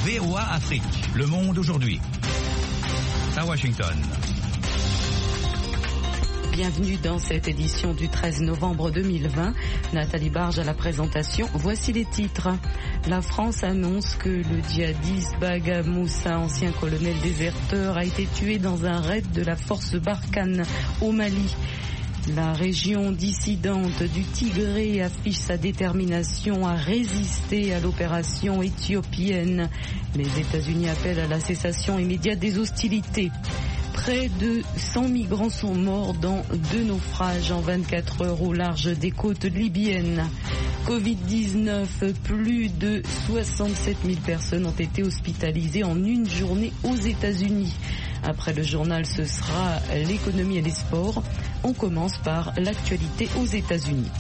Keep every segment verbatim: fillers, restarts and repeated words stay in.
V O A Afrique, le monde aujourd'hui. À Washington. Bienvenue dans cette édition du treize novembre deux mille vingt. Nathalie Barge à la présentation. Voici les titres. La France annonce que le djihadiste Baga Moussa, ancien colonel déserteur, a été tué dans un raid de la force Barkhane au Mali. La région dissidente du Tigré affiche sa détermination à résister à l'opération éthiopienne. Les États-Unis appellent à la cessation immédiate des hostilités. Près de cent migrants sont morts dans deux naufrages en vingt-quatre heures au large des côtes libyennes. covid dix-neuf, plus de soixante-sept mille personnes ont été hospitalisées en une journée aux États-Unis. Après le journal, ce sera l'économie et les sports. On commence par l'actualité aux États-Unis.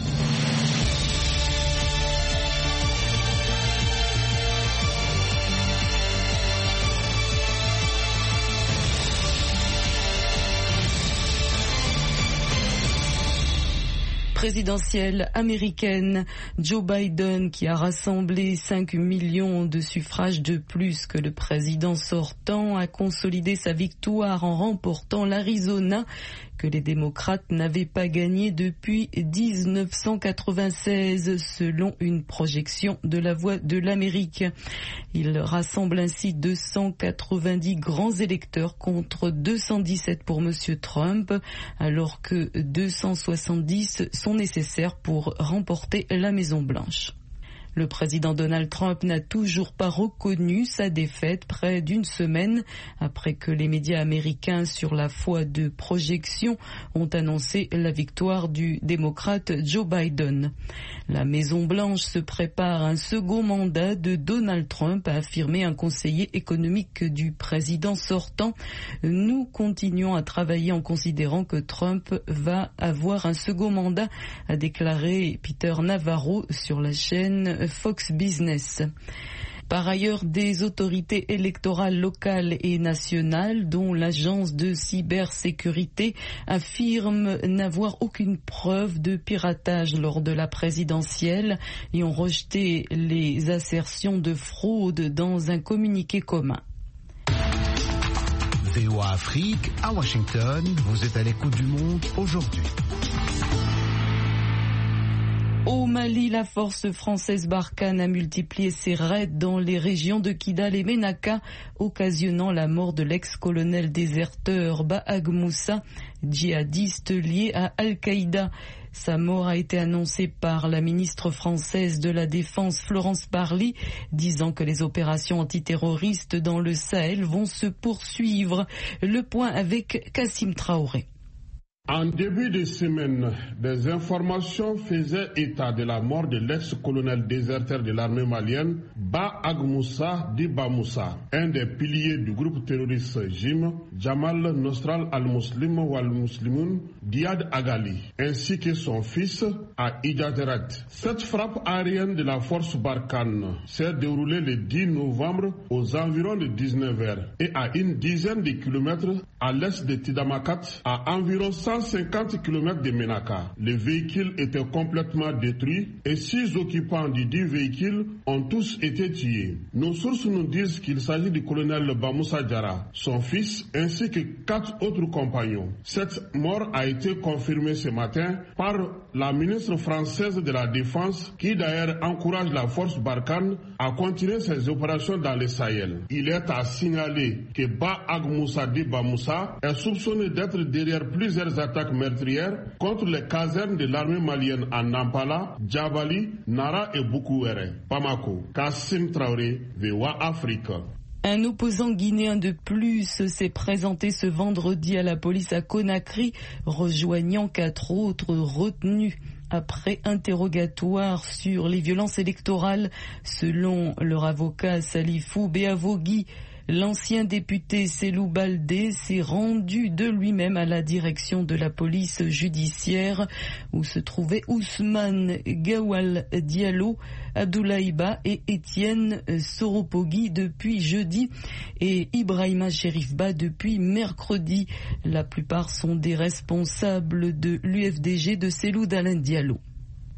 Présidentielle américaine, Joe Biden, qui a rassemblé cinq millions de suffrages de plus que le président sortant, a consolidé sa victoire en remportant l'Arizona, que les démocrates n'avaient pas gagné depuis dix-neuf cent quatre-vingt-seize, selon une projection de la Voix de l'Amérique. Il rassemble ainsi deux cent quatre-vingt-dix grands électeurs contre deux cent dix-sept pour M. Trump, alors que deux cent soixante-dix sont nécessaires pour remporter la Maison-Blanche. Le président Donald Trump n'a toujours pas reconnu sa défaite près d'une semaine après que les médias américains sur la foi de projection ont annoncé la victoire du démocrate Joe Biden. La Maison-Blanche se prépare à un second mandat de Donald Trump, a affirmé un conseiller économique du président sortant. Nous continuons à travailler en considérant que Trump va avoir un second mandat, a déclaré Peter Navarro sur la chaîne Fox Business. Par ailleurs, des autorités électorales locales et nationales, dont l'agence de cybersécurité, affirment n'avoir aucune preuve de piratage lors de la présidentielle et ont rejeté les assertions de fraude dans un communiqué commun. V O A Afrique, à Washington, vous êtes à l'écoute du monde aujourd'hui. Au Mali, la force française Barkhane a multiplié ses raids dans les régions de Kidal et Ménaka, occasionnant la mort de l'ex-colonel déserteur Baag Moussa, djihadiste lié à Al-Qaïda. Sa mort a été annoncée par la ministre française de la Défense Florence Parly, disant que les opérations antiterroristes dans le Sahel vont se poursuivre. Le point avec Kassim Traoré. En début de semaine, des informations faisaient état de la mort de l'ex-colonel déserteur de l'armée malienne, Baag Moussa Diba Moussa, un des piliers du groupe terroriste J I M, Jamal Nostral al-Muslim ou al-Muslimoun, Diad Agali, ainsi que son fils à Idjaterat. Cette frappe aérienne de la force Barkhane s'est déroulée le dix novembre aux environs de dix-neuf heures et à une dizaine de kilomètres à l'est de Tidamakat, à environ cent cinquante kilomètres de Ménaka. Le véhicule était complètement détruit et six occupants du dit véhicule ont tous été tués. Nos sources nous disent qu'il s'agit du colonel Bamoussa Diarra, son fils, ainsi que quatre autres compagnons. Cette mort a été confirmée ce matin par la ministre française de la Défense, qui d'ailleurs encourage la force Barkhane à continuer ses opérations dans le Sahel. Il est à signaler que Baag Moussa Diba Moussa est soupçonné d'être derrière plusieurs attaques meurtrières contre les casernes de l'armée malienne à Nampala, Djabali, Nara et Boukouéré. Bamako, Kassim Traoré, V O A Afrique. Un opposant guinéen de plus s'est présenté ce vendredi à la police à Conakry, rejoignant quatre autres retenus après interrogatoire sur les violences électorales. Selon leur avocat Salifou Beavogui, l'ancien député Selou Baldé s'est rendu de lui-même à la direction de la police judiciaire où se trouvaient Ousmane Gawal Diallo, Abdoulaïba et Étienne Soropogui depuis jeudi et Ibrahima Cherifba depuis mercredi. La plupart sont des responsables de l'U F D G de Selou Dalein Diallo.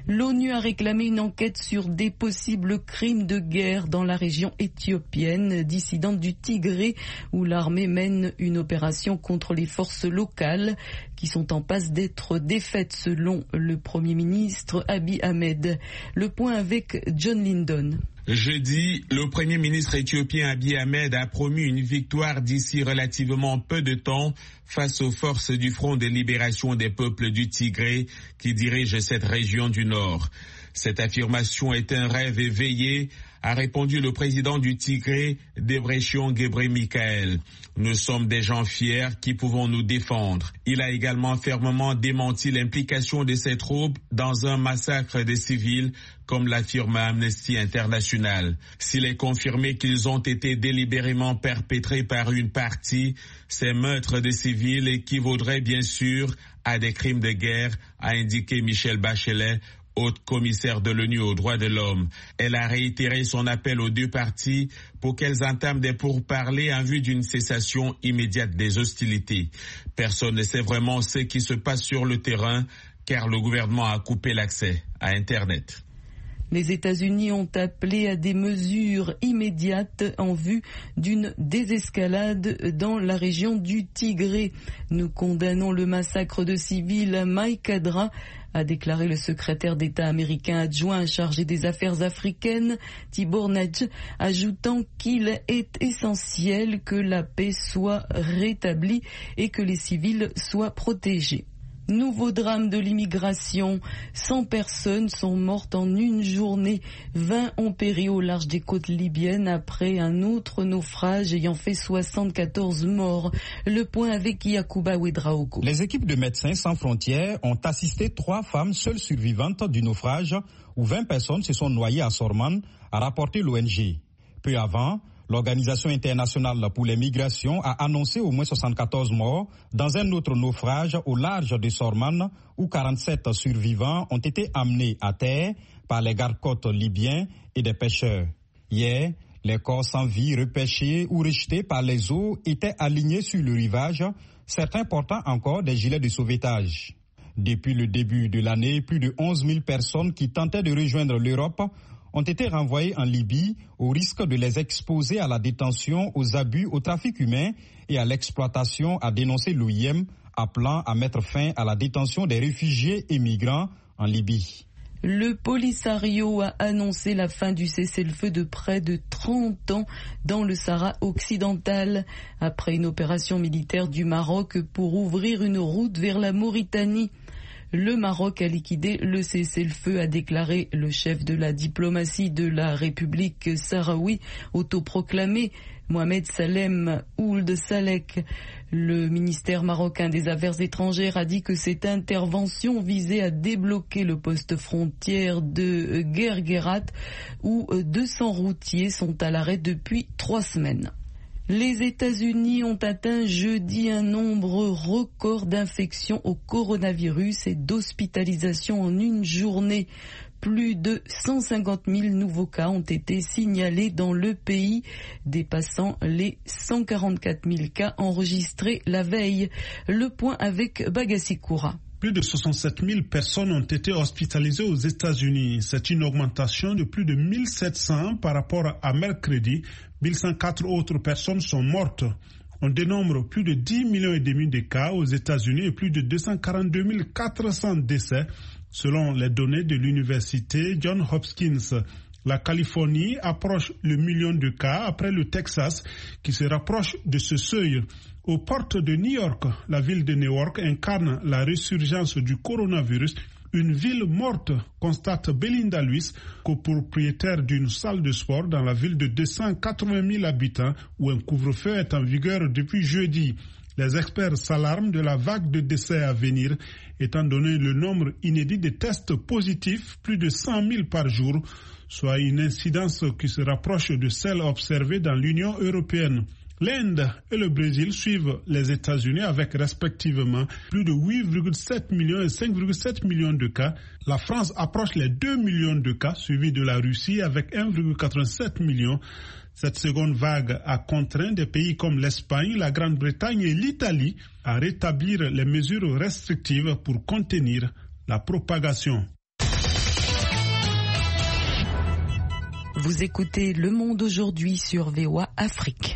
L'ONU a réclamé une enquête sur des possibles crimes de guerre dans la région éthiopienne dissidente du Tigré, où l'armée mène une opération contre les forces locales qui sont en passe d'être défaites selon le Premier ministre Abiy Ahmed. Le point avec John Lyndon. Jeudi, le Premier ministre éthiopien Abiy Ahmed a promis une victoire d'ici relativement peu de temps face aux forces du Front de libération des peuples du Tigré qui dirigent cette région du Nord. Cette affirmation est un rêve éveillé, a répondu le président du Tigré, Debretsion Gebremichael. Nous sommes des gens fiers qui pouvons nous défendre. Il a également fermement démenti l'implication de ces troupes dans un massacre des civils, comme l'affirme Amnesty International. S'il est confirmé qu'ils ont été délibérément perpétrés par une partie, ces meurtres de civils équivaudraient bien sûr à des crimes de guerre, a indiqué Michelle Bachelet, haute commissaire de l'ONU aux droits de l'homme. Elle a réitéré son appel aux deux parties pour qu'elles entament des pourparlers en vue d'une cessation immédiate des hostilités. Personne ne sait vraiment ce qui se passe sur le terrain car le gouvernement a coupé l'accès à Internet. Les États-Unis ont appelé à des mesures immédiates en vue d'une désescalade dans la région du Tigré. Nous condamnons le massacre de civils à Maïkadra, a déclaré le secrétaire d'État américain adjoint chargé des affaires africaines, Tibor Nagy, ajoutant qu'il est essentiel que la paix soit rétablie et que les civils soient protégés. Nouveau drame de l'immigration. cent personnes sont mortes en une journée. vingt ont péri au large des côtes libyennes après un autre naufrage ayant fait soixante-quatorze morts. Le point avec Yacouba Ouedraogo. Les équipes de Médecins sans frontières ont assisté trois femmes seules survivantes du naufrage où vingt personnes se sont noyées à Sorman, a rapporté l'O N G. Peu avant, l'Organisation internationale pour les migrations a annoncé au moins soixante-quatorze morts dans un autre naufrage au large de Sorman où quarante-sept survivants ont été amenés à terre par les gardes-côtes libyens et des pêcheurs. Hier, les corps sans vie repêchés ou rejetés par les eaux étaient alignés sur le rivage, certains portant encore des gilets de sauvetage. Depuis le début de l'année, plus de onze mille personnes qui tentaient de rejoindre l'Europe ont été renvoyés en Libye au risque de les exposer à la détention, aux abus, au trafic humain et à l'exploitation, a dénoncé l'O I M, appelant à mettre fin à la détention des réfugiés et migrants en Libye. Le Polisario a annoncé la fin du cessez-le-feu de près de trente ans dans le Sahara occidental, après une opération militaire du Maroc pour ouvrir une route vers la Mauritanie. Le Maroc a liquidé le cessez-le-feu, a déclaré le chef de la diplomatie de la République sahraoui autoproclamé, Mohamed Salem Ould Salek. Le ministère marocain des Affaires étrangères a dit que cette intervention visait à débloquer le poste frontière de Guerguerat où deux cents routiers sont à l'arrêt depuis trois semaines. Les États-Unis ont atteint jeudi un nombre record d'infections au coronavirus et d'hospitalisations en une journée. Plus de cent cinquante mille nouveaux cas ont été signalés dans le pays, dépassant les cent quarante-quatre mille cas enregistrés la veille. Le point avec Bagassi Koura. Plus de soixante-sept mille personnes ont été hospitalisées aux États-Unis. C'est une augmentation de plus de mille sept cents par rapport à mercredi. mille cent quatre autres personnes sont mortes. On dénombre plus de dix millions et demi de cas aux États-Unis et plus de deux cent quarante-deux mille quatre cents décès, selon les données de l'université Johns Hopkins. La Californie approche le million de cas après le Texas qui se rapproche de ce seuil. Aux portes de New York, la ville de New York incarne la résurgence du coronavirus. Une ville morte, constate Belinda Lewis, copropriétaire d'une salle de sport dans la ville de deux cent quatre-vingt mille habitants où un couvre-feu est en vigueur depuis jeudi. Les experts s'alarment de la vague de décès à venir, étant donné le nombre inédit de tests positifs, plus de cent mille par jour, soit une incidence qui se rapproche de celle observée dans l'Union européenne. L'Inde et le Brésil suivent les États-Unis avec respectivement plus de huit virgule sept millions et cinq virgule sept millions de cas. La France approche les deux millions de cas, suivi de la Russie avec un virgule quatre-vingt-sept million. Cette seconde vague a contraint des pays comme l'Espagne, la Grande-Bretagne et l'Italie à rétablir les mesures restrictives pour contenir la propagation. Vous écoutez Le Monde aujourd'hui sur V O A Afrique.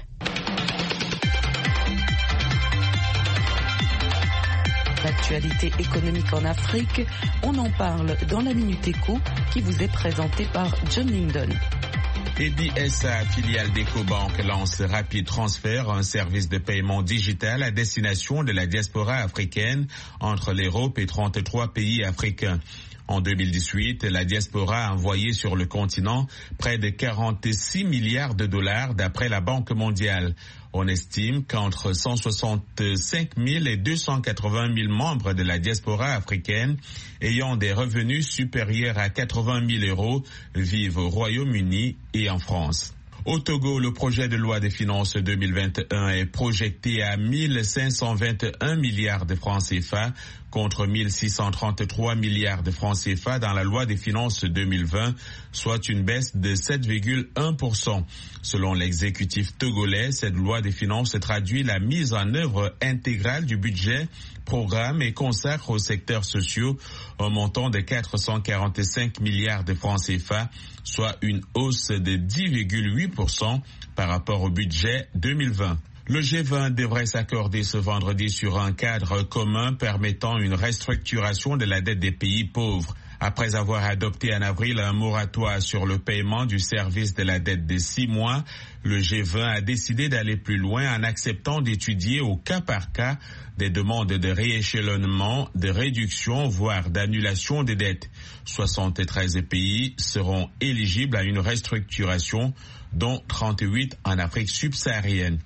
L'actualité économique en Afrique, on en parle dans la Minute Éco qui vous est présentée par John Lindon. E B S A, filiale d'Ecobank, lance Rapid Transfer, un service de paiement digital à destination de la diaspora africaine entre l'Europe et trente-trois pays africains. En deux mille dix-huit, la diaspora a envoyé sur le continent près de quarante-six milliards de dollars d'après la Banque mondiale. On estime qu'entre cent soixante-cinq mille et deux cent quatre-vingt mille membres de la diaspora africaine ayant des revenus supérieurs à quatre-vingt mille euros vivent au Royaume-Uni et en France. Au Togo, le projet de loi des finances deux mille vingt et un est projeté à mille cinq cent vingt et un milliards de francs C F A contre mille six cent trente-trois milliards de francs C F A dans la loi des finances deux mille vingt, soit une baisse de sept virgule un pour cent. Selon l'exécutif togolais, cette loi des finances traduit la mise en œuvre intégrale du budget, programme et consacre aux secteurs sociaux un montant de quatre cent quarante-cinq milliards de francs C F A, soit une hausse de dix virgule huit pour cent par rapport au budget deux mille vingt. Le G vingt devrait s'accorder ce vendredi sur un cadre commun permettant une restructuration de la dette des pays pauvres. Après avoir adopté en avril un moratoire sur le paiement du service de la dette de six mois, le G vingt a décidé d'aller plus loin en acceptant d'étudier au cas par cas des demandes de rééchelonnement, de réduction, voire d'annulation des dettes. soixante-treize pays seront éligibles à une restructuration, dont trente-huit en Afrique subsaharienne.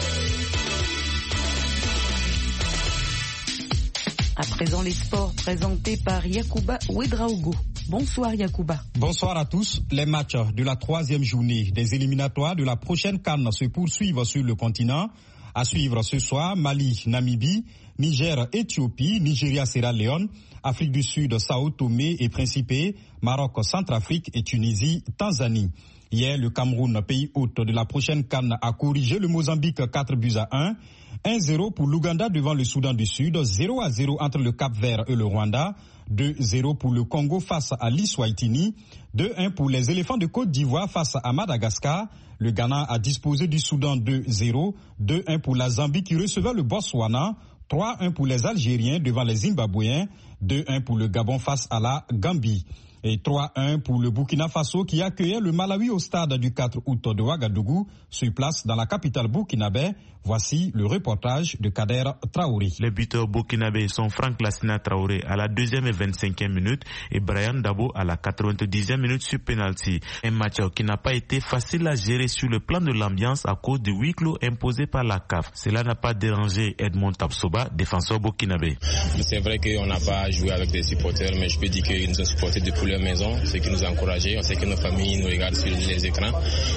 À présent, les sports présentés par Yacouba Ouedraogo. Bonsoir Yacouba. Bonsoir à tous. Les matchs de la troisième journée des éliminatoires de la prochaine CAN se poursuivent sur le continent. À suivre ce soir, Mali, Namibie, Niger, Éthiopie, Nigeria, Sierra Leone, Afrique du Sud, Sao Tomé et Principe, Maroc, Centrafrique et Tunisie, Tanzanie. Hier, le Cameroun, pays hôte de la prochaine CAN, a corrigé le Mozambique quatre buts à un. un zéro pour l'Ouganda devant le Soudan du Sud, zéro à zéro entre le Cap-Vert et le Rwanda, deux zéro pour le Congo face à l'Eswatini, deux un pour les éléphants de Côte d'Ivoire face à Madagascar, le Ghana a disposé du Soudan deux zéro, deux un pour la Zambie qui recevait le Botswana, trois un pour les Algériens devant les Zimbabwéens, deux un pour le Gabon face à la Gambie. Et trois un pour le Burkina Faso qui accueillait le Malawi au stade du quatre août de Ouagadougou, sur place dans la capitale burkinabé. Voici le reportage de Kader Traoré. Les buteurs burkinabés sont Franck Lassina Traoré à la deuxième et vingt-cinquième minute et Brian Dabo à la quatre-vingt-dixième minute sur penalty. Un match qui n'a pas été facile à gérer sur le plan de l'ambiance à cause du huis clos imposé par la C A F. Cela n'a pas dérangé Edmond Tapsoba, défenseur burkinabé. C'est vrai qu'on n'a pas joué avec des supporters, mais je peux dire qu'ils nous ont supportés depuis leur maison, ce qui nous a encouragés. On sait que nos familles nous regardent sur les écrans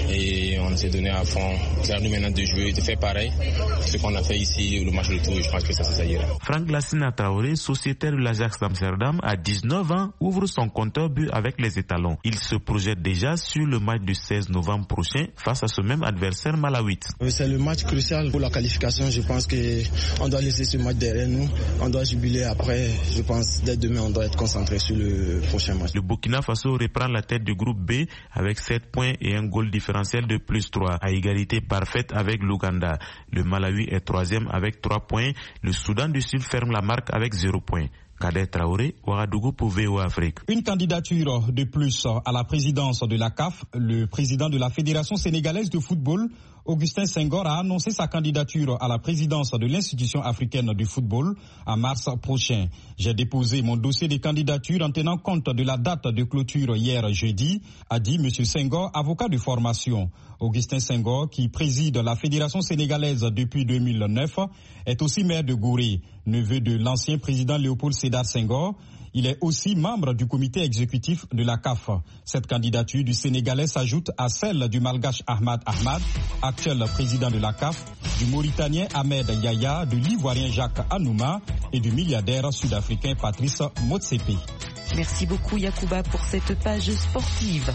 et on s'est donné à fond. C'est à nous maintenant de jouer, de faire pareil. Ce qu'on a fait ici, le match de tour, je pense que ça, ça ira. Franck Lassina Traoré, sociétaire de l'Ajax d'Amsterdam, à dix-neuf ans, ouvre son compteur but avec les étalons. Il se projette déjà sur le match du seize novembre prochain face à ce même adversaire malawite. C'est le match crucial pour la qualification. Je pense qu'on doit laisser ce match derrière nous. On doit jubiler après. Je pense dès demain, on doit être concentré sur le prochain match. Le Burkina Faso reprend la tête du groupe B avec sept points et un goal différentiel de plus trois, à égalité parfaite avec l'Ouganda. Le Malawi est troisième avec trois points. Le Soudan du Sud ferme la marque avec zéro point. Kader Traoré, Ouagadougou pour V O A Afrique. Une candidature de plus à la présidence de la C A F. Le président de la Fédération sénégalaise de football, Augustin Senghor, a annoncé sa candidature à la présidence de l'institution africaine du football en mars prochain. J'ai déposé mon dossier de candidature en tenant compte de la date de clôture hier jeudi, a dit M. Senghor, avocat de formation. Augustin Senghor, qui préside la Fédération sénégalaise depuis deux mille neuf, est aussi maire de Gorée, neveu de l'ancien président Léopold Sédar Senghor. Il est aussi membre du comité exécutif de la C A F. Cette candidature du Sénégalais s'ajoute à celle du Malgache Ahmad Ahmad, actuel président de la C A F, du Mauritanien Ahmed Yaya, de l'Ivoirien Jacques Anouma et du milliardaire sud-africain Patrice Motsepe. Merci beaucoup Yacouba pour cette page sportive.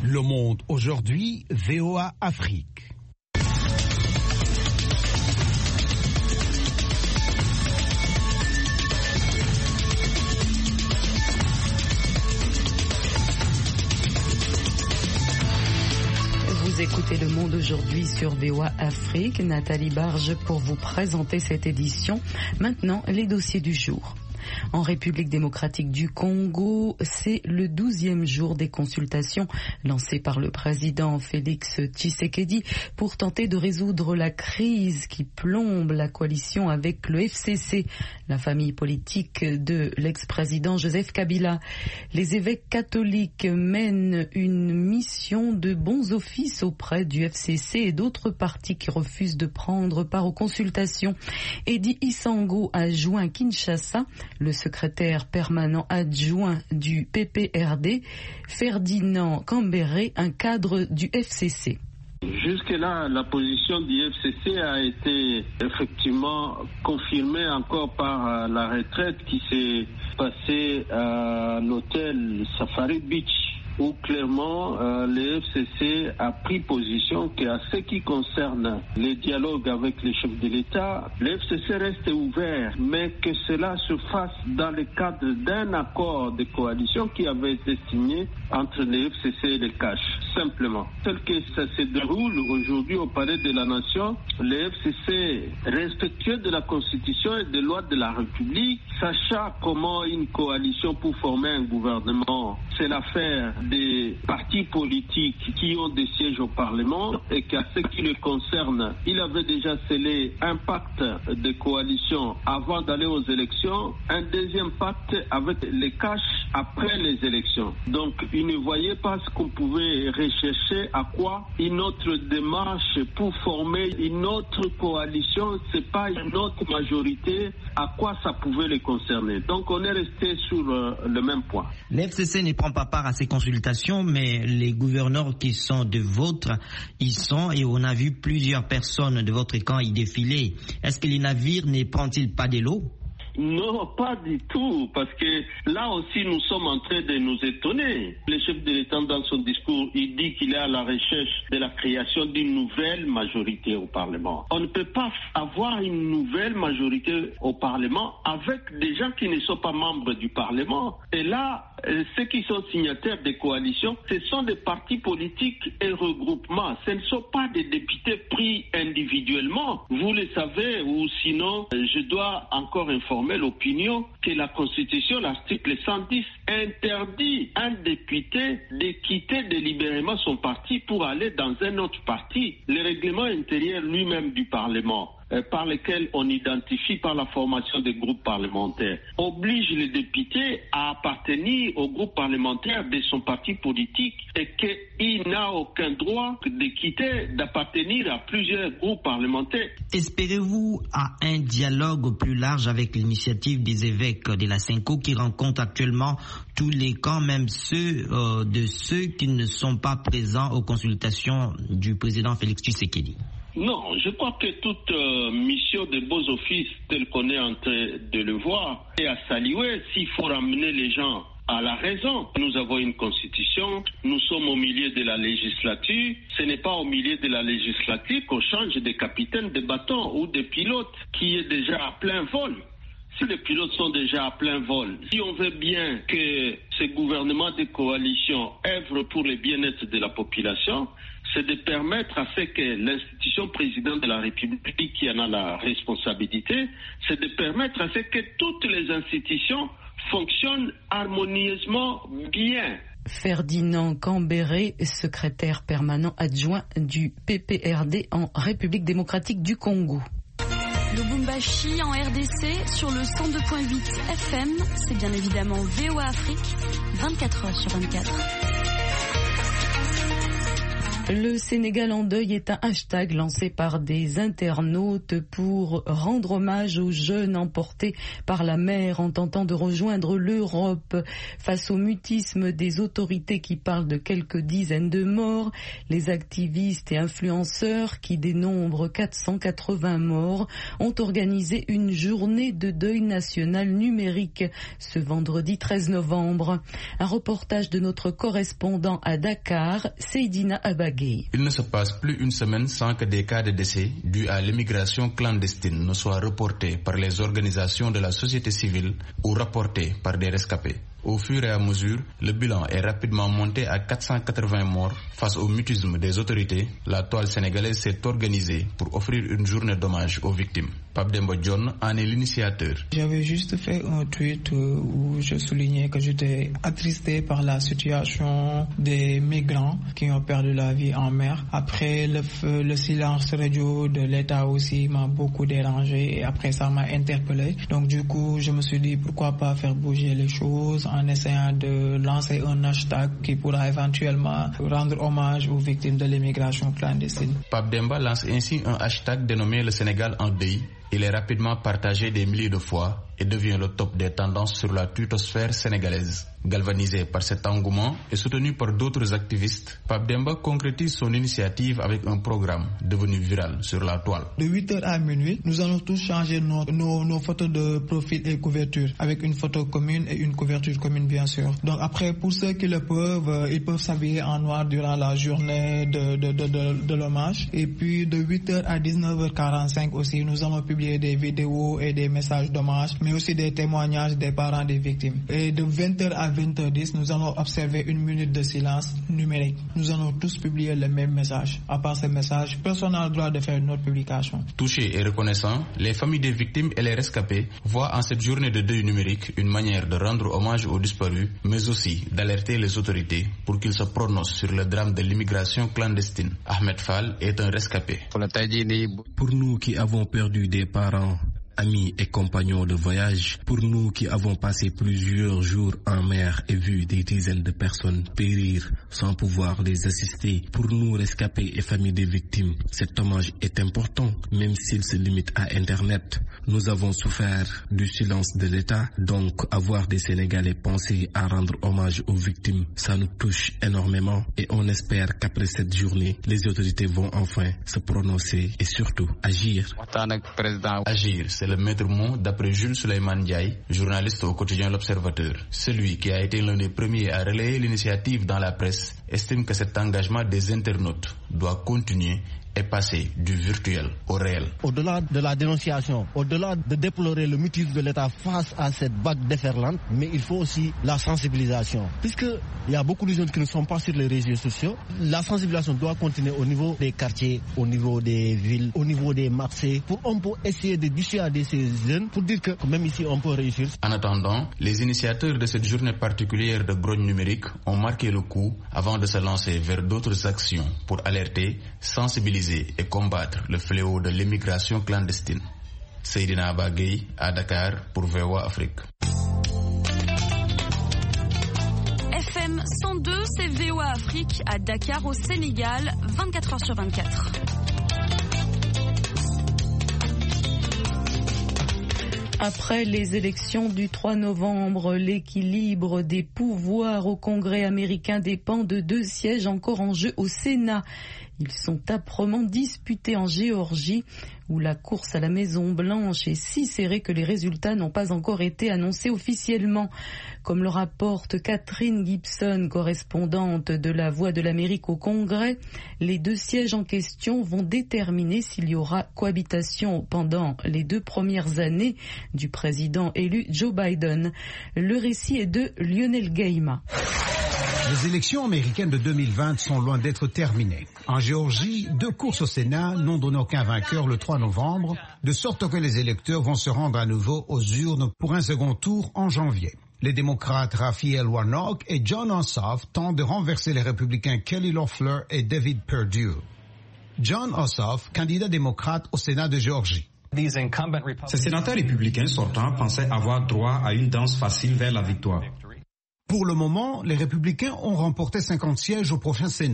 Le Monde aujourd'hui, V O A Afrique. Vous écoutez Le Monde aujourd'hui sur V O A Afrique. Nathalie Barge pour vous présenter cette édition. Maintenant, les dossiers du jour. En République démocratique du Congo, c'est le douzième jour des consultations lancées par le président Félix Tshisekedi pour tenter de résoudre la crise qui plombe la coalition avec le F C C, la famille politique de l'ex-président Joseph Kabila. Les évêques catholiques mènent une mission de bons offices auprès du F C C et d'autres partis qui refusent de prendre part aux consultations. Eddie Isango a joint Kinshasa le secrétaire permanent adjoint du P P R D, Ferdinand Cambéré, un cadre du F C C. Jusque-là, la position du F C C a été effectivement confirmée encore par la retraite qui s'est passée à l'hôtel Safari Beach, où clairement euh, le F C C a pris position qu'à ce qui concerne les dialogues avec les chefs de l'État, le F C C reste ouvert, mais que cela se fasse dans le cadre d'un accord de coalition qui avait été signé entre le F C C et le C A C, simplement. Tel que ça se déroule aujourd'hui au Palais de la Nation, le F C C, respectueux de la Constitution et des lois de la République, sachant comment une coalition pour former un gouvernement, c'est l'affaire des partis politiques qui ont des sièges au Parlement, et qu'à ce qui le concerne, il avait déjà scellé un pacte de coalition avant d'aller aux élections, un deuxième pacte avec les C A C après les élections. Donc il ne voyait pas ce qu'on pouvait rechercher, à quoi une autre démarche pour former une autre coalition, c'est pas une autre majorité, à quoi ça pouvait les concerner. Donc on est resté sur euh, le même point. Le F C C ne prend pas part à ces consultations, mais les gouverneurs qui sont de votre, ils sont, et on a vu plusieurs personnes de votre camp y défiler. Est-ce que les navires ne prennent-ils pas de l'eau? Non, pas du tout, parce que là aussi nous sommes en train de nous étonner. Le chef de l'État, dans son discours, il dit qu'il est à la recherche de la création d'une nouvelle majorité au Parlement. On ne peut pas avoir une nouvelle majorité au Parlement avec des gens qui ne sont pas membres du Parlement. Et là, ceux qui sont signataires des coalitions, ce sont des partis politiques et regroupements. Ce ne sont pas des députés pris individuellement. Vous le savez, ou sinon, je dois encore informer l'opinion que la Constitution, l'article cent dix, interdit un député de quitter délibérément son parti pour aller dans un autre parti. Le règlement intérieur lui-même du Parlement, euh, par lequel on identifie par la formation des groupes parlementaires, oblige les députés à appartenir au groupe parlementaire de son parti politique et qu'il n'a aucun droit de quitter, d'appartenir à plusieurs groupes parlementaires. Espérez-vous à un dialogue plus large avec l'initiative des évêques de la Cinco qui rencontre actuellement tous les camps, même ceux euh, de ceux qui ne sont pas présents aux consultations du président Félix Tshisekedi? Non, je crois que toute euh, mission de beaux offices telle qu'on est en train de le voir est à saluer. S'il faut ramener les gens à la raison, nous avons une constitution, nous sommes au milieu de la législature, ce n'est pas au milieu de la législature qu'on change des capitaines de bateau ou des pilotes qui est déjà à plein vol. Si les pilotes sont déjà à plein vol, si on veut bien que ce gouvernement de coalition œuvre pour le bien-être de la population, c'est de permettre à ce que l'institution présidente de la République, qui en a la responsabilité, c'est de permettre à ce que toutes les institutions fonctionnent harmonieusement bien. Ferdinand Cambéré, secrétaire permanent adjoint du P P R D en République démocratique du Congo. Lubumbashi en R D C sur le cent deux virgule huit F M, c'est bien évidemment V O A Afrique, vingt-quatre heures sur vingt-quatre. Le Sénégal en deuil est un hashtag lancé par des internautes pour rendre hommage aux jeunes emportés par la mer en tentant de rejoindre l'Europe. Face au mutisme des autorités qui parlent de quelques dizaines de morts, les activistes et influenceurs qui dénombrent quatre cent quatre-vingts morts ont organisé une journée de deuil national numérique ce vendredi treize novembre. Un reportage de notre correspondant à Dakar, Seydina Abagé. Il ne se passe plus une semaine sans que des cas de décès dus à l'immigration clandestine ne soient reportés par les organisations de la société civile ou rapportés par des rescapés. Au fur et à mesure, le bilan est rapidement monté à quatre cent quatre-vingts morts. Face au mutisme des autorités, la toile sénégalaise s'est organisée pour offrir une journée d'hommage aux victimes. Pape Demba John en est l'initiateur. J'avais juste fait un tweet où je soulignais que j'étais attristé par la situation des migrants qui ont perdu la vie en mer. Après, le, feu, le silence radio de l'État aussi m'a beaucoup dérangé et après ça m'a interpellé. Donc du coup, je me suis dit pourquoi pas faire bouger les choses en essayant de lancer un hashtag qui pourra éventuellement rendre hommage aux victimes de l'immigration clandestine. Pape Demba lance ainsi un hashtag dénommé le Sénégal en deuil. Il est rapidement partagé des milliers de fois et devient le top des tendances sur la twittosphère sénégalaise. Galvanisé par cet engouement et soutenu par d'autres activistes, Pape Demba concrétise son initiative avec un programme devenu viral sur la toile. De huit heures à minuit, nous allons tous changer nos, nos, nos photos de profil et couverture avec une photo commune et une couverture commune bien sûr. Donc après, pour ceux qui le peuvent, ils peuvent s'habiller en noir durant la journée de, de, de, de, de l'hommage. Et puis de huit heures à dix-neuf heures quarante-cinq aussi, nous allons publier des vidéos et des messages d'hommage, mais aussi des témoignages des parents des victimes. Et de vingt heures à vingt heures dix, nous allons observer une minute de silence numérique. Nous allons tous publier le même message. À part ce message, personne n'a le droit de faire une autre publication. Touchés et reconnaissants, les familles des victimes et les rescapés voient en cette journée de deuil numérique une manière de rendre hommage aux disparus, mais aussi d'alerter les autorités pour qu'ils se prononcent sur le drame de l'immigration clandestine. Ahmed Fall est un rescapé. Pour nous qui avons perdu des parents, amis et compagnons de voyage, pour nous qui avons passé plusieurs jours en mer et vu des dizaines de personnes périr sans pouvoir les assister, pour nous rescapés et familles des victimes, cet hommage est important, même s'il se limite à Internet. Nous avons souffert du silence de l'État, donc avoir des Sénégalais penser à rendre hommage aux victimes, ça nous touche énormément et on espère qu'après cette journée, les autorités vont enfin se prononcer et surtout agir. Agir, c'est le maître mot d'après Jules Souleymane Ndiaye, journaliste au quotidien L'Observateur. Celui qui a été l'un des premiers à relayer l'initiative dans la presse estime que cet engagement des internautes doit continuer et passer du virtuel au réel. Au-delà de la dénonciation, au-delà de déplorer le mutisme de l'État face à cette vague déferlante, mais il faut aussi la sensibilisation. Puisqu'il y a beaucoup de jeunes qui ne sont pas sur les réseaux sociaux, la sensibilisation doit continuer au niveau des quartiers, au niveau des villes, au niveau des marchés, pour on peut essayer de dissuader ces jeunes, pour dire que même ici on peut réussir. En attendant, les initiateurs de cette journée particulière de grogne numérique ont marqué le coup avant de se lancer vers d'autres actions pour alerter, sensibiliser et combattre le fléau de l'immigration clandestine. Seydina Abagé à Dakar pour V O A Afrique. F M cent deux, c'est V O A Afrique à Dakar au Sénégal, vingt-quatre heures sur vingt-quatre. Après les élections du trois novembre, l'équilibre des pouvoirs au Congrès américain dépend de deux sièges encore en jeu au Sénat. Ils sont âprement disputés en Géorgie, où la course à la Maison-Blanche est si serrée que les résultats n'ont pas encore été annoncés officiellement. Comme le rapporte Catherine Gibson, correspondante de La Voix de l'Amérique au Congrès, les deux sièges en question vont déterminer s'il y aura cohabitation pendant les deux premières années du président élu Joe Biden. Le récit est de Lionel Gaïma. Les élections américaines de deux mille vingt sont loin d'être terminées. En Géorgie, deux courses au Sénat n'ont donné aucun vainqueur le trois novembre, de sorte que les électeurs vont se rendre à nouveau aux urnes pour un second tour en janvier. Les démocrates Raphael Warnock et Jon Ossoff tentent de renverser les républicains Kelly Loeffler et David Perdue. Jon Ossoff, candidat démocrate au Sénat de Géorgie. Ces sénateurs républicains sortants pensaient avoir droit à une danse facile vers la victoire. Pour le moment, les républicains ont remporté cinquante sièges au prochain Sénat.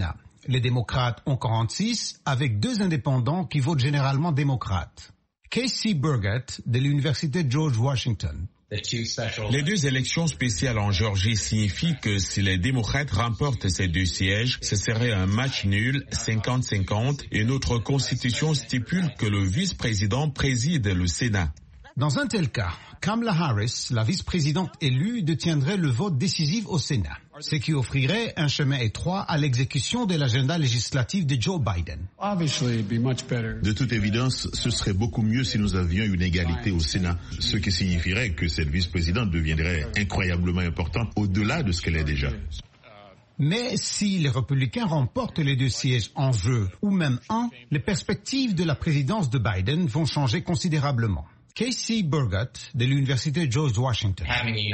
Les démocrates ont quarante-six, avec deux indépendants qui votent généralement démocrates. Casey Burgett, de l'Université George Washington. Les deux élections spéciales en Géorgie signifient que si les démocrates remportent ces deux sièges, ce serait un match nul, cinquante cinquante, et notre constitution stipule que le vice-président préside le Sénat. Dans un tel cas, Kamala Harris, la vice-présidente élue, détiendrait le vote décisif au Sénat, ce qui offrirait un chemin étroit à l'exécution de l'agenda législatif de Joe Biden. De toute évidence, ce serait beaucoup mieux si nous avions une égalité au Sénat, ce qui signifierait que cette vice-présidente deviendrait incroyablement importante au-delà de ce qu'elle est déjà. Mais si les républicains remportent les deux sièges en jeu, ou même un, les perspectives de la présidence de Biden vont changer considérablement. Casey Burgett, de l'Université George Washington.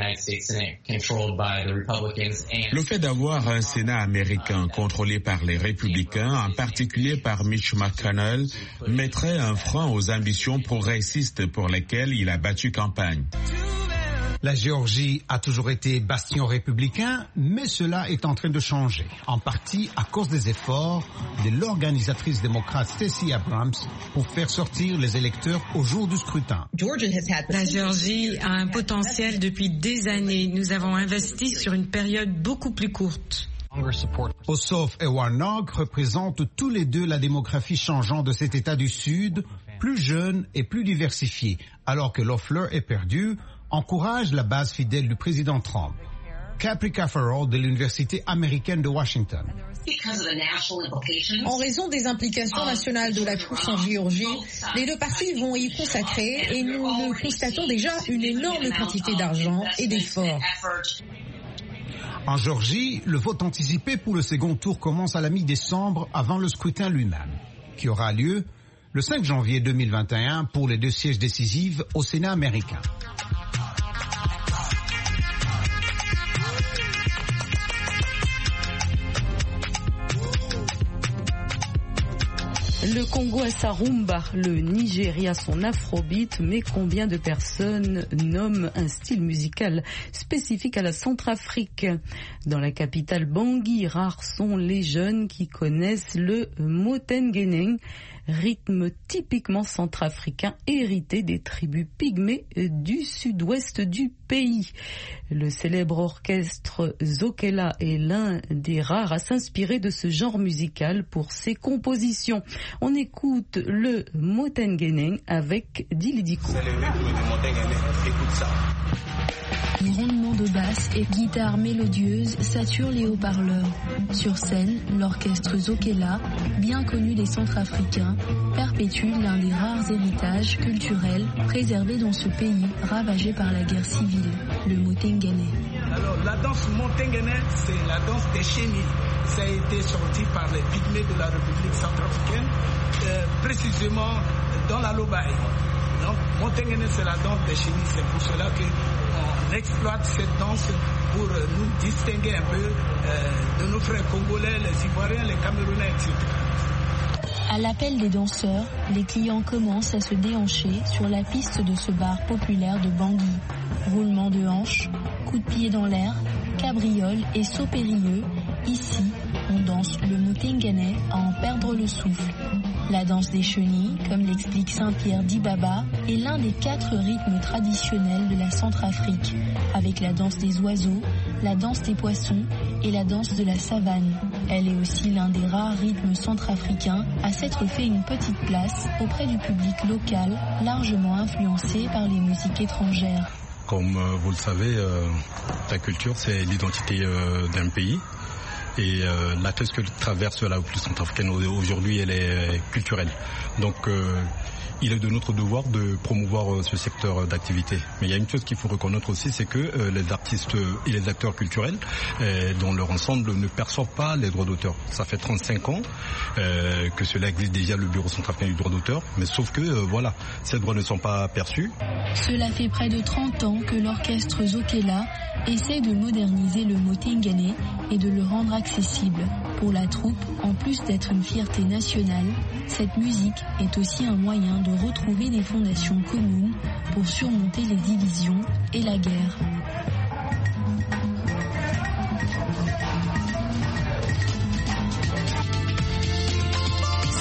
Le fait d'avoir un Sénat américain contrôlé par les républicains, en particulier par Mitch McConnell, mettrait un frein aux ambitions progressistes pour lesquelles il a battu campagne. La Géorgie a toujours été bastion républicain, mais cela est en train de changer, en partie à cause des efforts de l'organisatrice démocrate Stacey Abrams pour faire sortir les électeurs au jour du scrutin. La Géorgie a un potentiel depuis des années. Nous avons investi sur une période beaucoup plus courte. Ossoff et Warnock représentent tous les deux la démographie changeante de cet État du Sud, plus jeune et plus diversifié, alors que Loeffler est perdu, encourage la base fidèle du président Trump. Capri Caffarel de l'Université américaine de Washington. En raison des implications nationales de la course en Géorgie, les deux partis vont y consacrer et nous, nous constatons déjà une énorme quantité d'argent et d'efforts. En Géorgie, le vote anticipé pour le second tour commence à la mi-décembre avant le scrutin lui-même, qui aura lieu le cinq janvier deux mille vingt et un pour les deux sièges décisifs au Sénat américain. Le Congo a sa rumba, le Nigeria son afrobeat, mais combien de personnes nomment un style musical spécifique à la Centrafrique? Dans la capitale Bangui, rares sont les jeunes qui connaissent le Motengene, rythme typiquement centrafricain hérité des tribus pygmées du sud-ouest du pays. Le célèbre orchestre Zokela est l'un des rares à s'inspirer de ce genre musical pour ses compositions. On écoute le Motengene avec Dilidiko. C'est le rythme du Motengene, écoute ça. Grondement de basse et guitare mélodieuse saturent les haut-parleurs. Sur scène, l'orchestre Zokela, bien connu des Centrafricains, perpétue l'un des rares héritages culturels préservés dans ce pays ravagé par la guerre civile, le Motengene. Alors, la danse Motengene, c'est la danse des chenilles. Ça a été sorti par les pygmées de la République centrafricaine, euh, précisément dans la Lobaye. Donc, Motengene, c'est la danse des chenilles. C'est pour cela que on exploite cette danse pour nous distinguer un peu euh, de nos frères congolais, les Ivoiriens, les Camerounais, et cetera. À l'appel des danseurs, les clients commencent à se déhancher sur la piste de ce bar populaire de Bangui. Roulement de hanches, coups de pied dans l'air, cabrioles et sauts périlleux, ici, on danse le Motengene à en perdre le souffle. La danse des chenilles, comme l'explique Saint-Pierre Dibaba, est l'un des quatre rythmes traditionnels de la Centrafrique, avec la danse des oiseaux, la danse des poissons et la danse de la savane. Elle est aussi l'un des rares rythmes centrafricains à s'être fait une petite place auprès du public local, largement influencé par les musiques étrangères. Comme euh, vous le savez, euh, la culture, c'est l'identité euh, d'un pays. Et euh, la crise que traverse la République centrafricaine aujourd'hui, elle est culturelle. Donc, euh, il est de notre devoir de promouvoir euh, ce secteur d'activité. Mais il y a une chose qu'il faut reconnaître aussi, c'est que euh, les artistes et les acteurs culturels, euh, dans leur ensemble, ne perçoivent pas les droits d'auteur. Ça fait trente-cinq ans euh, que cela existe déjà, le Bureau centrafricain du droit d'auteur. Mais sauf que, euh, voilà, ces droits ne sont pas perçus. Cela fait près de trente ans que l'orchestre Zokela essaie de moderniser le Motengene et de le rendre accessible. Pour la troupe, en plus d'être une fierté nationale, cette musique est aussi un moyen de retrouver des fondations communes pour surmonter les divisions et la guerre.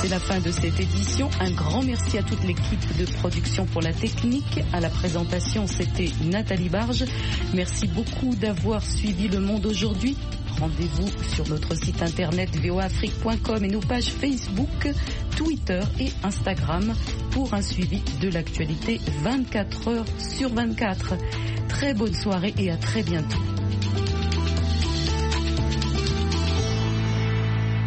c'est la fin de cette édition. Un grand merci à toute l'équipe de production pour la technique. À la présentation, c'était Nathalie Barge. Merci beaucoup d'avoir suivi Le Monde aujourd'hui. Rendez-vous sur notre site internet v o a afrique point com et nos pages Facebook, Twitter et Instagram pour un suivi de l'actualité vingt-quatre heures sur vingt-quatre. Très bonne soirée et à très bientôt.